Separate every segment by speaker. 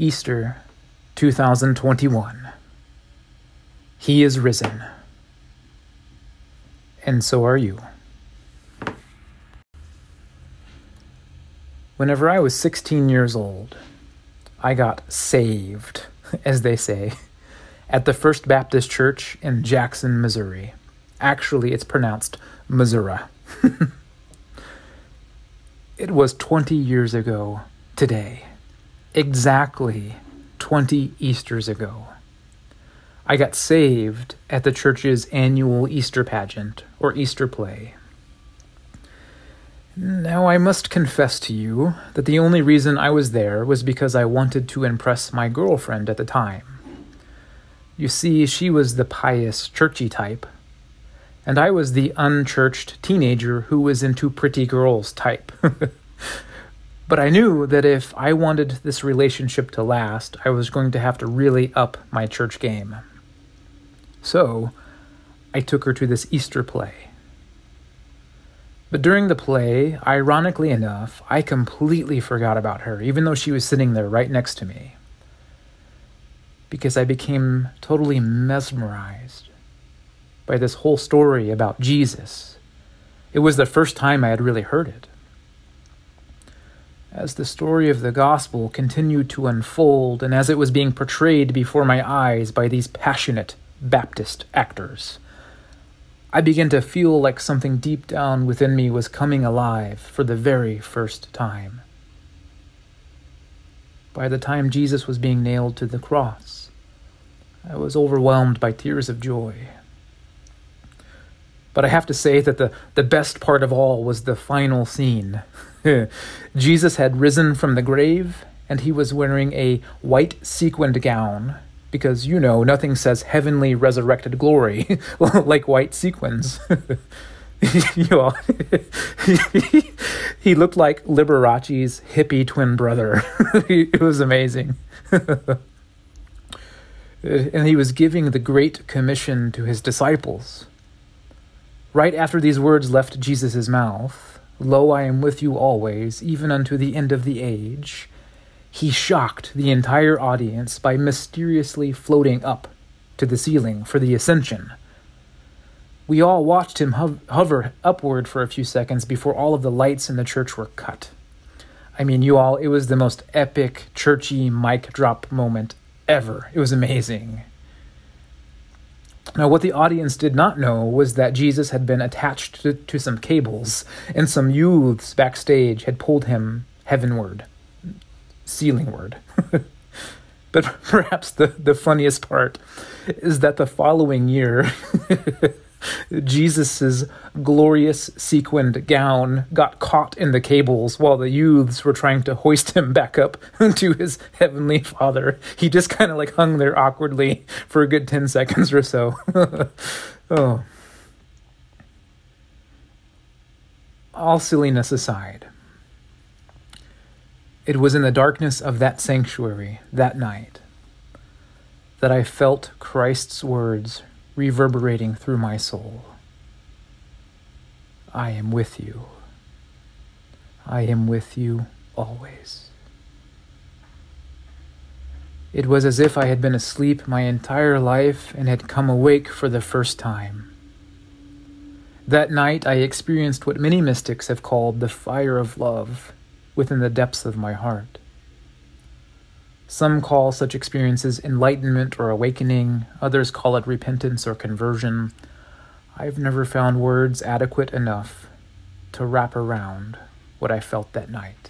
Speaker 1: Easter 2021. He is risen. And so are you. Whenever I was 16 years old, I got saved, as they say, at the First Baptist Church in Jackson, Missouri. Actually, it's pronounced Missouri. It was 20 years ago today. Exactly 20 Easters ago. I got saved at the church's annual Easter pageant, or Easter play. Now, I must confess to you that the only reason I was there was because I wanted to impress my girlfriend at the time. You see, she was the pious, churchy type, and I was the unchurched teenager who was into pretty girls type. But I knew that if I wanted this relationship to last, I was going to have to really up my church game. So, I took her to this Easter play. But during the play, ironically enough, I completely forgot about her, even though she was sitting there right next to me. Because I became totally mesmerized by this whole story about Jesus. It was the first time I had really heard it. As the story of the gospel continued to unfold, and as it was being portrayed before my eyes by these passionate Baptist actors, I began to feel like something deep down within me was coming alive for the very first time. By the time Jesus was being nailed to the cross, I was overwhelmed by tears of joy. But I have to say that the best part of all was the final scene. Jesus had risen from the grave, and he was wearing a white sequined gown, because, you know, nothing says heavenly resurrected glory like white sequins. He looked like Liberace's hippie twin brother. It was amazing. And he was giving the Great Commission to his disciples. Right after these words left Jesus' mouth, "Lo, I am with you always, even unto the end of the age," he shocked the entire audience by mysteriously floating up to the ceiling for the ascension. We all watched him hover upward for a few seconds before all of the lights in the church were cut. I mean, it was the most epic, churchy mic drop moment ever. It was amazing. Now, what the audience did not know was that Jesus had been attached to some cables, and some youths backstage had pulled him heavenward. Ceilingward. But perhaps the funniest part is that the following year, Jesus's glorious sequined gown got caught in the cables while the youths were trying to hoist him back up to his heavenly Father. He just kind of like hung there awkwardly for a good 10 seconds or so. Oh. All silliness aside, it was in the darkness of that sanctuary that night that I felt Christ's words reverberating through my soul. I am with you. I am with you always. It was as if I had been asleep my entire life and had come awake for the first time. That night I experienced what many mystics have called the fire of love within the depths of my heart. Some call such experiences enlightenment or awakening, others call it repentance or conversion. I've never found words adequate enough to wrap around what I felt that night.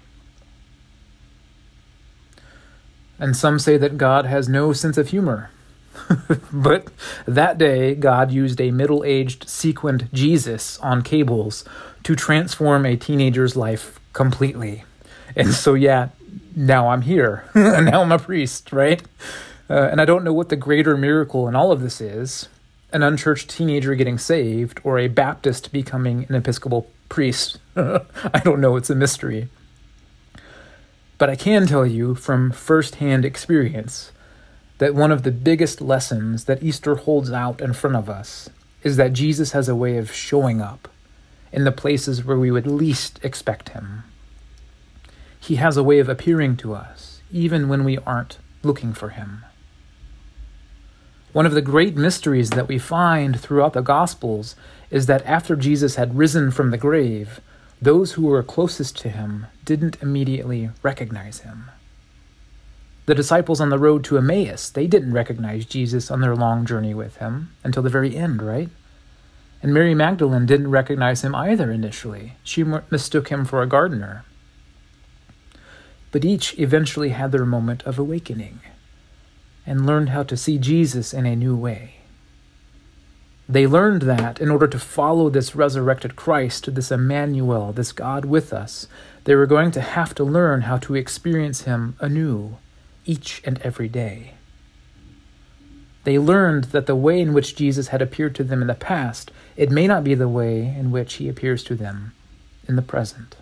Speaker 1: And some say that God has no sense of humor. But that day, God used a middle-aged sequined Jesus on cables to transform a teenager's life completely. And so, now I'm here. Now I'm a priest, right? And I don't know what the greater miracle in all of this is, an unchurched teenager getting saved or a Baptist becoming an Episcopal priest. I don't know, it's a mystery. But I can tell you from firsthand experience that one of the biggest lessons that Easter holds out in front of us is that Jesus has a way of showing up in the places where we would least expect him. He has a way of appearing to us even when we aren't looking for him. One of the great mysteries that we find throughout the Gospels is that after Jesus had risen from the grave, those who were closest to him didn't immediately recognize him. The disciples on the road to Emmaus, they didn't recognize Jesus on their long journey with him until the very end, right? And Mary Magdalene didn't recognize him either initially. She mistook him for a gardener. But each eventually had their moment of awakening and learned how to see Jesus in a new way. They learned that in order to follow this resurrected Christ, this Emmanuel, this God with us, they were going to have to learn how to experience him anew each and every day. They learned that the way in which Jesus had appeared to them in the past, it may not be the way in which he appears to them in the present.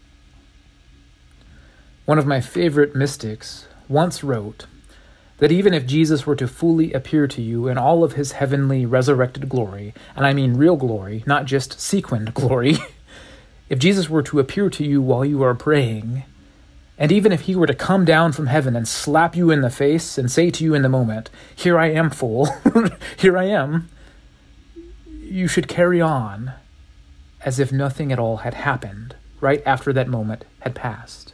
Speaker 1: One of my favorite mystics once wrote that even if Jesus were to fully appear to you in all of his heavenly resurrected glory, and I mean real glory, not just sequined glory, if Jesus were to appear to you while you are praying, and even if he were to come down from heaven and slap you in the face and say to you in the moment, "Here I am, fool, here I am," you should carry on as if nothing at all had happened right after that moment had passed.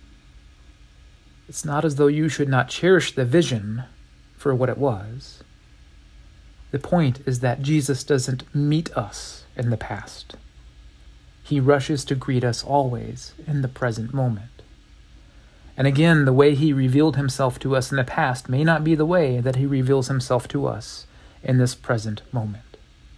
Speaker 1: It's not as though you should not cherish the vision for what it was. The point is that Jesus doesn't meet us in the past. He rushes to greet us always in the present moment. And again, the way he revealed himself to us in the past may not be the way that he reveals himself to us in this present moment.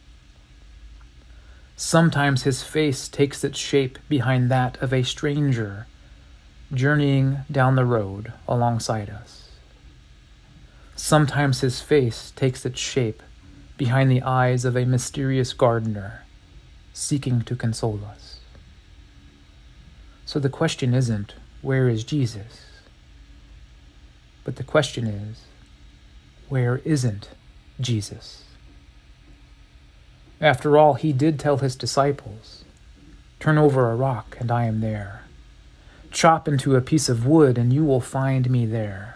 Speaker 1: Sometimes his face takes its shape behind that of a stranger journeying down the road alongside us. Sometimes his face takes its shape behind the eyes of a mysterious gardener seeking to console us. So the question isn't, where is Jesus? But the question is, where isn't Jesus? After all, he did tell his disciples, "Turn over a rock and I am there. Chop into a piece of wood and you will find me there."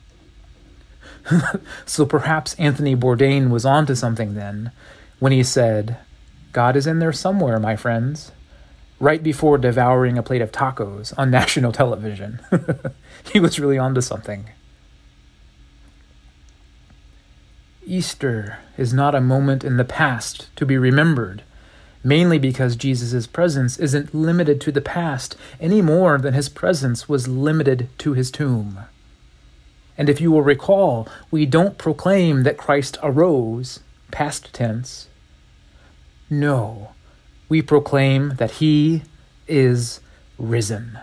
Speaker 1: So perhaps Anthony Bourdain was onto something then when he said, "God is in there somewhere, my friends," right before devouring a plate of tacos on national television. He was really onto something. Easter is not a moment in the past to be remembered, mainly because Jesus' presence isn't limited to the past any more than his presence was limited to his tomb. And if you will recall, we don't proclaim that Christ arose, past tense. No, we proclaim that he is risen.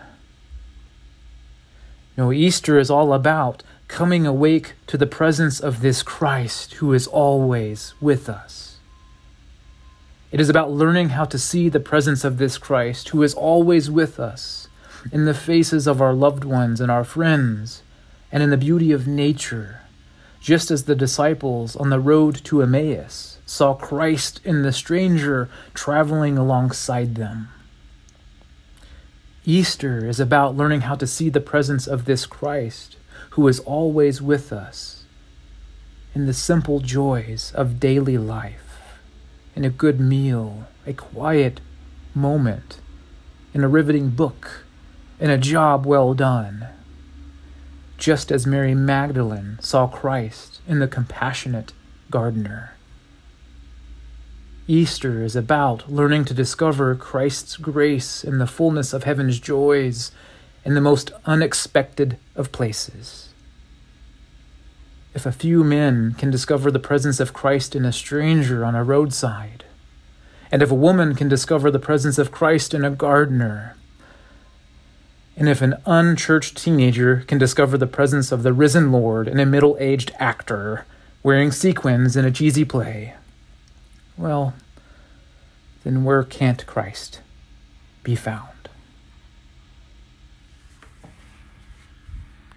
Speaker 1: No, Easter is all about coming awake to the presence of this Christ who is always with us. It is about learning how to see the presence of this Christ who is always with us in the faces of our loved ones and our friends and in the beauty of nature, just as the disciples on the road to Emmaus saw Christ in the stranger traveling alongside them. Easter is about learning how to see the presence of this Christ who is always with us in the simple joys of daily life, in a good meal, a quiet moment, in a riveting book, in a job well done, just as Mary Magdalene saw Christ in the compassionate gardener. Easter is about learning to discover Christ's grace in the fullness of heaven's joys in the most unexpected of places. If a few men can discover the presence of Christ in a stranger on a roadside, and if a woman can discover the presence of Christ in a gardener, and if an unchurched teenager can discover the presence of the risen Lord in a middle-aged actor wearing sequins in a cheesy play, well, then where can't Christ be found?